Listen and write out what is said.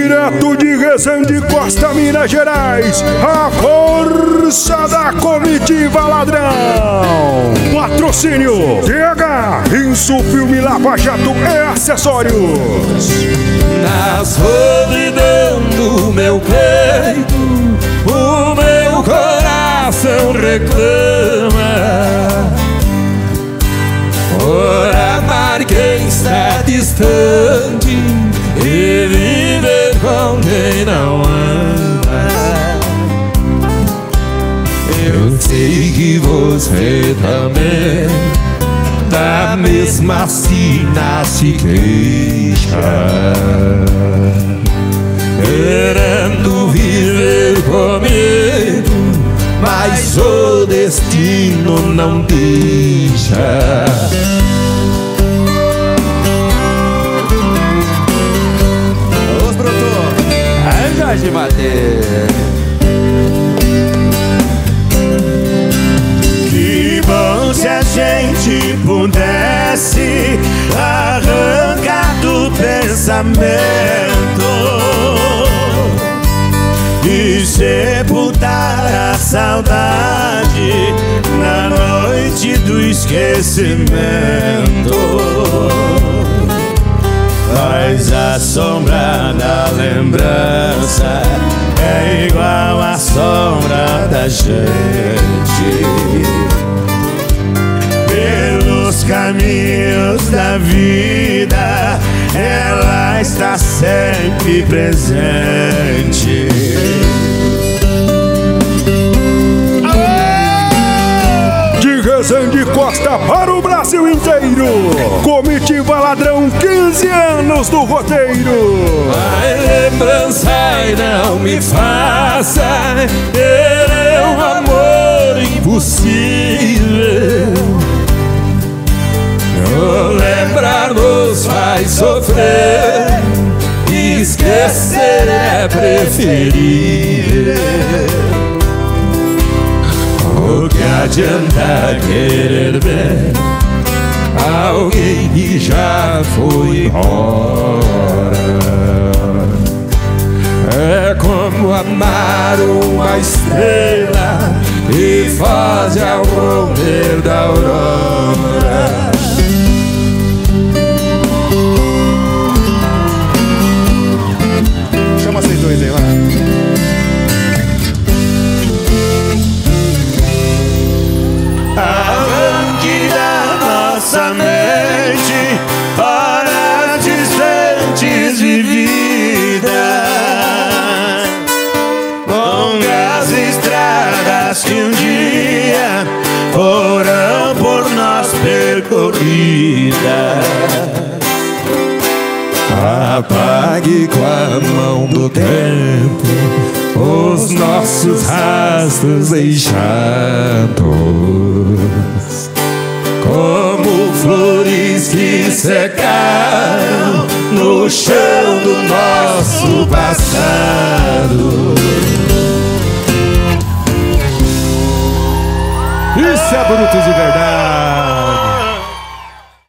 Direto de Resende, Costa, Minas Gerais, a força da comitiva Ladrão. Patrocínio TH, Insufilme, Lava Jato e Acessórios. Na solidão do meu peito, o meu coração reclama por amar quem está distante e viver com quem não ama. Eu sei que você também da mesma sina se queixa, querendo viver comigo, mas o destino não deixa. Os brotou, anja de madeira. Que bom se a gente pudesse arrancar do pensamento e sepultar a saudade na noite do esquecimento. Mas a sombra da lembrança é igual à sombra da gente. Pelos caminhos da vida ela está sempre presente. De Resende, Costa para o Brasil inteiro, comitiva Ladrão, 15 anos do roteiro. Vai lembrança e não me faça querer um amor impossível. Lembrar nos faz sofrer, esquecer é preferível. O que adianta querer bem alguém que já foi embora? É como amar uma estrela que foge ao romper da aurora. Chama vocês dois aí lá. Arranque da nossa mente horas distantes vividas, longas estradas que um dia foram por nós percorridas. Apague com a mão do tempo os nossos rastros deixados, como flores que secaram no chão do nosso passado. Isso é bruto de verdade.